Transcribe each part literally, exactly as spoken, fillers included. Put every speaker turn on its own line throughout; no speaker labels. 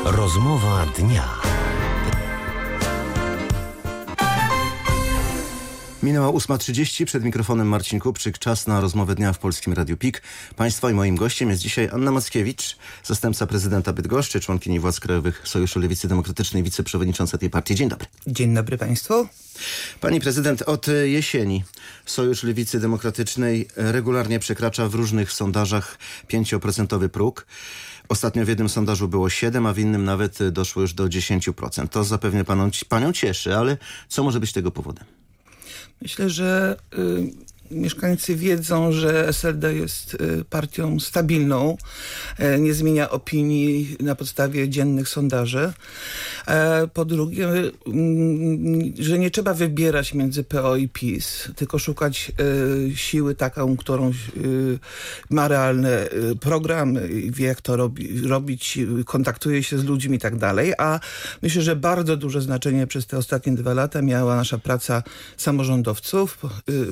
Rozmowa dnia.
Minęła ósma trzydzieści, przed mikrofonem Marcin Kupczyk. Czas na rozmowę dnia w Polskim Radiu P I K. Państwa i moim gościem jest dzisiaj Anna Mackiewicz, zastępca prezydenta Bydgoszczy, członkini władz krajowych Sojuszu Lewicy Demokratycznej, wiceprzewodnicząca tej partii. Dzień dobry.
Dzień dobry Państwu.
Pani prezydent, od jesieni Sojusz Lewicy Demokratycznej regularnie przekracza w różnych sondażach pięcioprocentowy próg. Ostatnio w jednym sondażu było siedem, a w innym nawet doszło już do dziesięć procent. To zapewne panią, panią cieszy, ale co może być tego powodem?
Myślę, że y, mieszkańcy wiedzą, że S L D jest y, partią stabilną, y, nie zmienia opinii na podstawie dziennych sondaży. E, po drugie, y, y, że nie trzeba wybierać między P O i PiS, tylko szukać y, siły taką, którą y, ma realne y, programy, wie jak to robi, robić, kontaktuje się z ludźmi i tak dalej. A myślę, że bardzo duże znaczenie przez te ostatnie dwa lata miała nasza praca samorządowców. Y,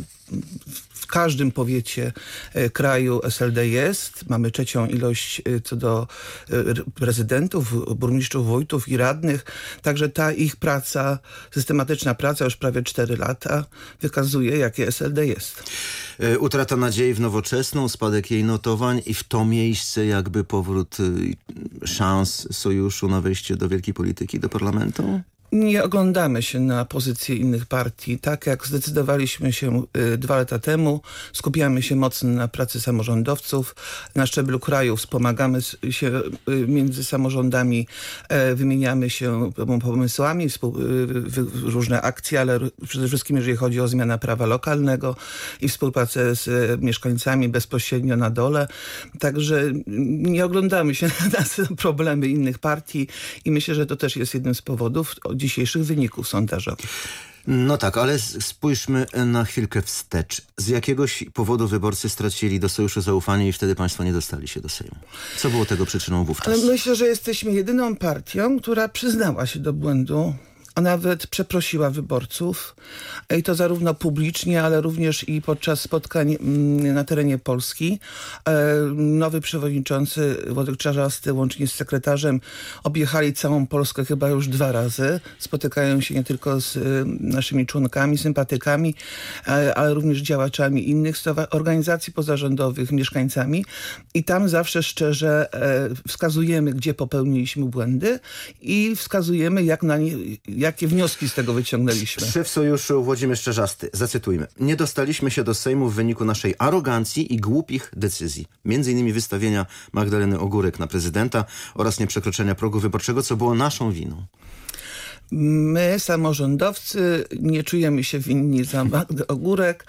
W każdym powiecie kraju S L D jest. Mamy trzecią ilość co do prezydentów, burmistrzów, wójtów i radnych. Także ta ich praca, systematyczna praca już prawie cztery lata wykazuje, jakie S L D jest.
Utrata nadziei w nowoczesną, spadek jej notowań i w to miejsce jakby powrót szans sojuszu na wejście do wielkiej polityki, do parlamentu?
Nie oglądamy się na pozycje innych partii. Tak jak zdecydowaliśmy się y, dwa lata temu, skupiamy się mocno na pracy samorządowców. Na szczeblu kraju wspomagamy się y, między samorządami, y, wymieniamy się pomysłami, współ, y, różne akcje, ale przede wszystkim jeżeli chodzi o zmianę prawa lokalnego i współpracę z y, mieszkańcami bezpośrednio na dole. Także nie oglądamy się na problemy innych partii i myślę, że to też jest jednym z powodów dzisiejszych wyników sondażowych.
No tak, ale spójrzmy na chwilkę wstecz. Z jakiegoś powodu wyborcy stracili do sojuszu zaufanie i wtedy państwo nie dostali się do Sejmu. Co było tego przyczyną wówczas?
Ale myślę, że jesteśmy jedyną partią, która przyznała się do błędu, a nawet przeprosiła wyborców i to zarówno publicznie, ale również i podczas spotkań na terenie Polski. Nowy przewodniczący Włodek Czarzasty łącznie z sekretarzem objechali całą Polskę chyba już dwa razy. Spotykają się nie tylko z naszymi członkami, sympatykami, ale również działaczami innych organizacji pozarządowych, mieszkańcami i tam zawsze szczerze wskazujemy, gdzie popełniliśmy błędy i wskazujemy, jak na nie jakie wnioski z tego wyciągnęliśmy?
Szef Sojuszu Włodzimierz Czarzasty, zacytujmy. Nie dostaliśmy się do Sejmu w wyniku naszej arogancji i głupich decyzji. Między innymi wystawienia Magdaleny Ogórek na prezydenta oraz nieprzekroczenia progu wyborczego, co było naszą winą.
My, samorządowcy, nie czujemy się winni za Magdę Ogórek.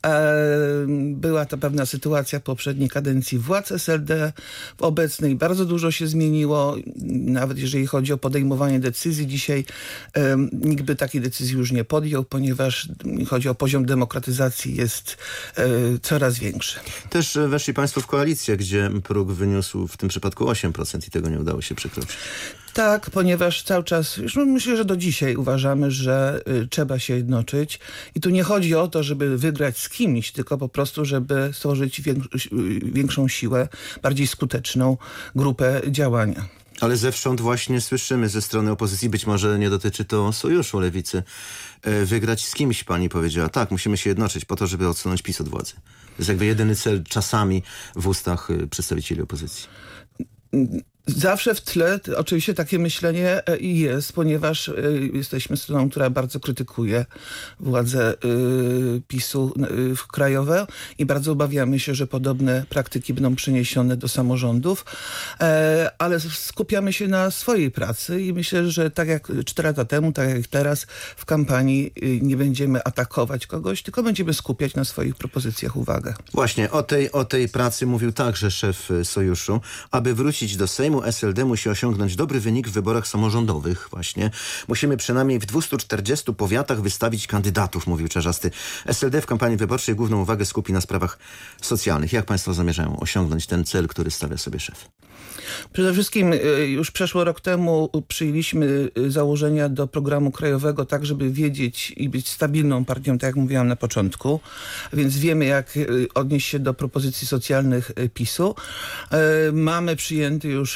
Była to pewna sytuacja w poprzedniej kadencji władz S L D. W obecnej bardzo dużo się zmieniło. Nawet jeżeli chodzi o podejmowanie decyzji, dzisiaj nikt by takiej decyzji już nie podjął, ponieważ chodzi o poziom demokratyzacji jest coraz większy.
Też weszli państwo w koalicję, gdzie próg wyniósł w tym przypadku osiem procent i tego nie udało się przekroczyć.
Tak, ponieważ cały czas, już myślę, że do dzisiaj uważamy, że y, trzeba się jednoczyć. I tu nie chodzi o to, żeby wygrać z kimś, tylko po prostu, żeby stworzyć większ, większą siłę, bardziej skuteczną grupę działania.
Ale zewsząd właśnie słyszymy ze strony opozycji, być może nie dotyczy to Sojuszu Lewicy, e, wygrać z kimś, pani powiedziała. Tak, musimy się jednoczyć po to, żeby odsunąć PiS od władzy. To jest jakby jedyny cel czasami w ustach przedstawicieli opozycji.
Zawsze w tle oczywiście takie myślenie jest, ponieważ y, jesteśmy stroną, która bardzo krytykuje władzę y, PiSu y, krajowe i bardzo obawiamy się, że podobne praktyki będą przeniesione do samorządów, e, ale skupiamy się na swojej pracy i myślę, że tak jak cztery lata temu, tak jak teraz w kampanii y, nie będziemy atakować kogoś, tylko będziemy skupiać na swoich propozycjach uwagę.
Właśnie o tej, o tej pracy mówił także szef Sojuszu. Aby wrócić do Sejmu, S L D musi osiągnąć dobry wynik w wyborach samorządowych właśnie. Musimy przynajmniej w dwustu czterdziestu powiatach wystawić kandydatów, mówił Czarzasty. S L D w kampanii wyborczej główną uwagę skupi na sprawach socjalnych. Jak państwo zamierzają osiągnąć ten cel, który stawia sobie szef?
Przede wszystkim już przeszło rok temu przyjęliśmy założenia do programu krajowego tak, żeby wiedzieć i być stabilną partią, tak jak mówiłam na początku. Więc wiemy, jak odnieść się do propozycji socjalnych PiSu. Mamy przyjęty już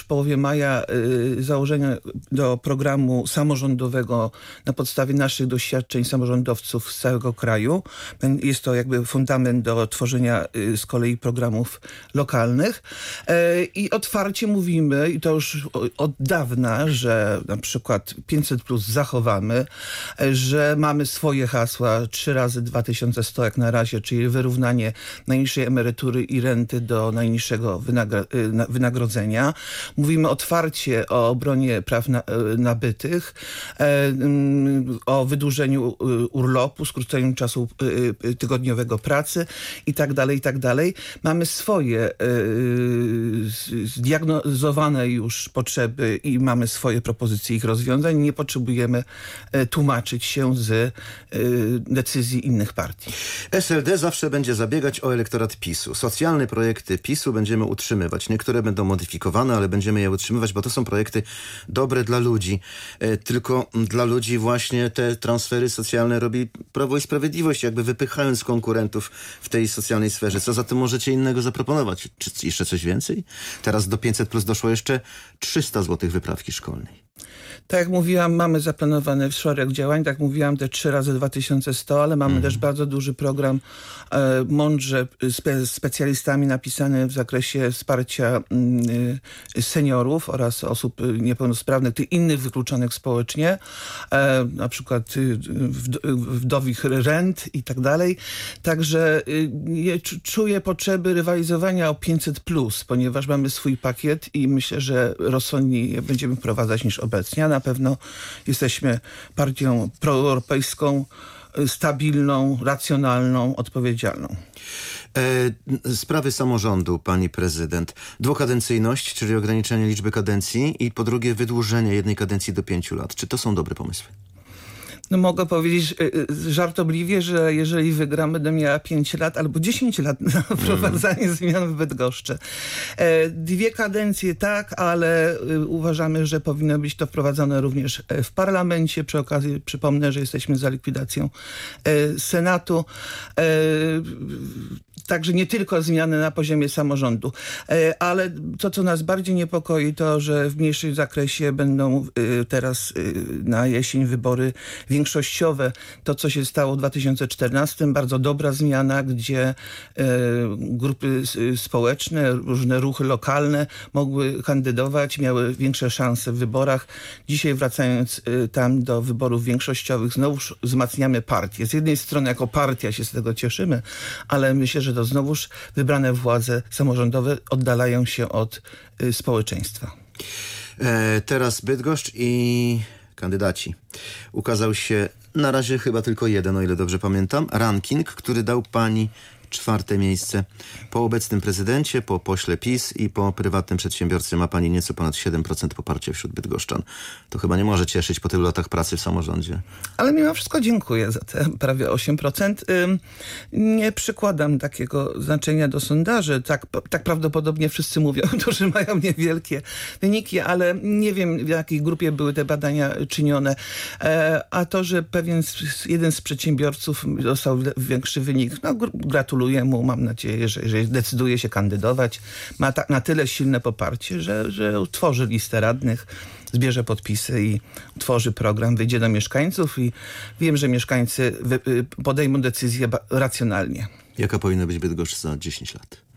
w połowie maja y, założenia do programu samorządowego na podstawie naszych doświadczeń samorządowców z całego kraju. Jest to jakby fundament do tworzenia y, z kolei programów lokalnych. Y, I otwarcie mówimy, i to już od dawna, że na przykład pięćset plus zachowamy, y, że mamy swoje hasła trzy razy dwa tysiące sto jak na razie, czyli wyrównanie najniższej emerytury i renty do najniższego wynagra- wynagrodzenia. Mówimy otwarcie o obronie praw na, nabytych, e, o wydłużeniu urlopu, skróceniu czasu tygodniowego pracy i tak dalej, i tak dalej. Mamy swoje e, zdiagnozowane już potrzeby i mamy swoje propozycje ich rozwiązań. Nie potrzebujemy e, tłumaczyć się z e, decyzji innych partii.
S L D zawsze będzie zabiegać o elektorat PiSu. Socjalne projekty PiSu będziemy utrzymywać. Niektóre będą modyfikowane, ale będziemy je utrzymywać, bo to są projekty dobre dla ludzi. E, tylko dla ludzi właśnie te transfery socjalne robi Prawo i Sprawiedliwość, jakby wypychając konkurentów w tej socjalnej sferze. Co zatem możecie innego zaproponować? Czy jeszcze coś więcej? Teraz do pięćset plus doszło jeszcze trzysta złotych wyprawki szkolnej.
Tak jak mówiłam, mamy zaplanowany szereg działań, tak jak mówiłam, te trzy razy dwa tysiące sto, ale mamy mm. też bardzo duży program e, mądrze spe, specjalistami napisany w zakresie wsparcia y, seniorów oraz osób niepełnosprawnych, tych innych wykluczonych społecznie, e, na przykład y, wd, wdowich rent i tak dalej. Także y, je, czuję potrzeby rywalizowania o pięćset plus, ponieważ mamy swój pakiet i myślę, że rozsądniej je będziemy wprowadzać niż obecnie. Na pewno jesteśmy partią proeuropejską, stabilną, racjonalną, odpowiedzialną.
E, sprawy samorządu, pani prezydent. Dwukadencyjność, czyli ograniczenie liczby kadencji i po drugie wydłużenie jednej kadencji do pięciu lat. Czy to są dobre pomysły?
No mogę powiedzieć y, żartobliwie, że jeżeli wygramy, będę miała pięć lat albo dziesięć lat na wprowadzanie mm. zmian w Bydgoszczy. E, dwie kadencje tak, ale y, uważamy, że powinno być to wprowadzone również w parlamencie. Przy okazji przypomnę, że jesteśmy za likwidacją e, Senatu. E, Także nie tylko zmiany na poziomie samorządu. E, ale to, co nas bardziej niepokoi, to, że w mniejszym zakresie będą y, teraz y, na jesień wybory większościowe. To, co się stało w dwa tysiące czternastym, bardzo dobra zmiana, gdzie e, grupy społeczne, różne ruchy lokalne mogły kandydować, miały większe szanse w wyborach. Dzisiaj wracając e, tam do wyborów większościowych, znowuż wzmacniamy partię. Z jednej strony jako partia się z tego cieszymy, ale myślę, że to znowuż wybrane władze samorządowe oddalają się od y, społeczeństwa.
E, teraz Bydgoszcz i kandydaci. Ukazał się na razie chyba tylko jeden, o ile dobrze pamiętam, ranking, który dał pani czwarte miejsce. Po obecnym prezydencie, po pośle PiS i po prywatnym przedsiębiorcy ma pani nieco ponad siedem procent poparcia wśród bydgoszczan. To chyba nie może cieszyć po tylu latach pracy w samorządzie.
Ale mimo wszystko dziękuję za te prawie osiem procent. Nie przykładam takiego znaczenia do sondaży. Tak, tak prawdopodobnie wszyscy mówią, którzy mają niewielkie wyniki, ale nie wiem, w jakiej grupie były te badania czynione. A to, że pewien jeden z przedsiębiorców dostał większy wynik, no gratuluję mu, mam nadzieję, że, że decyduje się kandydować. Ma ta, na tyle silne poparcie, że, że utworzy listę radnych, zbierze podpisy i utworzy program, wyjdzie do mieszkańców i wiem, że mieszkańcy wy, podejmą decyzję racjonalnie.
Jaka powinna być Bydgoszcz za dziesięć lat?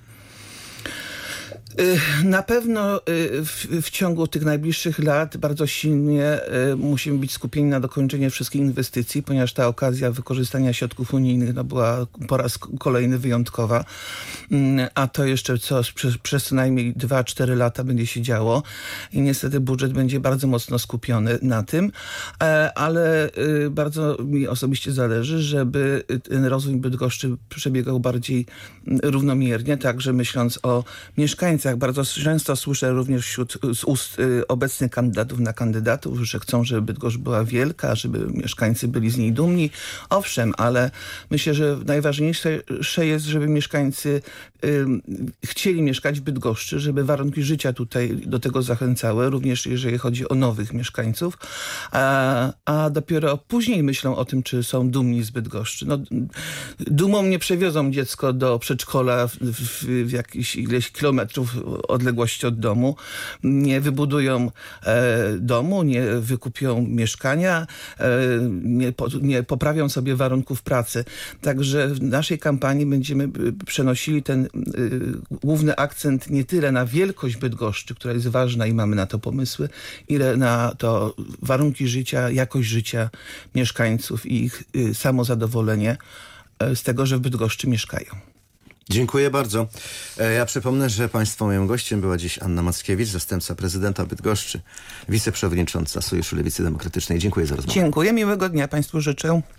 Na pewno w, w ciągu tych najbliższych lat bardzo silnie musimy być skupieni na dokończeniu wszystkich inwestycji, ponieważ ta okazja wykorzystania środków unijnych no, była po raz kolejny wyjątkowa, a to jeszcze co przez, przez co najmniej dwa cztery lata będzie się działo i niestety budżet będzie bardzo mocno skupiony na tym, ale bardzo mi osobiście zależy, żeby ten rozwój Bydgoszczy przebiegał bardziej równomiernie, także myśląc o mieszkańcach. Bardzo często słyszę również wśród, z ust y, obecnych kandydatów na kandydatów, że chcą, żeby Bydgoszcz była wielka, żeby mieszkańcy byli z niej dumni. Owszem, ale myślę, że najważniejsze jest, żeby mieszkańcy y, chcieli mieszkać w Bydgoszczy, żeby warunki życia tutaj do tego zachęcały, również jeżeli chodzi o nowych mieszkańców, a, a dopiero później myślą o tym, czy są dumni z Bydgoszczy. No, dumą nie przewiozą dziecko do przedszkola w, w, w jakiś ileś kilometrów odległości od domu, nie wybudują e, domu, nie wykupią mieszkania, e, nie, po, nie poprawią sobie warunków pracy. Także w naszej kampanii będziemy y, przenosili ten y, główny akcent nie tyle na wielkość Bydgoszczy, która jest ważna i mamy na to pomysły, ile na to warunki życia, jakość życia mieszkańców i ich y, samozadowolenie y, z tego, że w Bydgoszczy mieszkają.
Dziękuję bardzo. E, Ja przypomnę, że Państwa moim gościem była dziś Anna Mackiewicz, zastępca prezydenta Bydgoszczy, wiceprzewodnicząca Sojuszu Lewicy Demokratycznej. Dziękuję za rozmowę.
Dziękuję, miłego dnia Państwu życzę.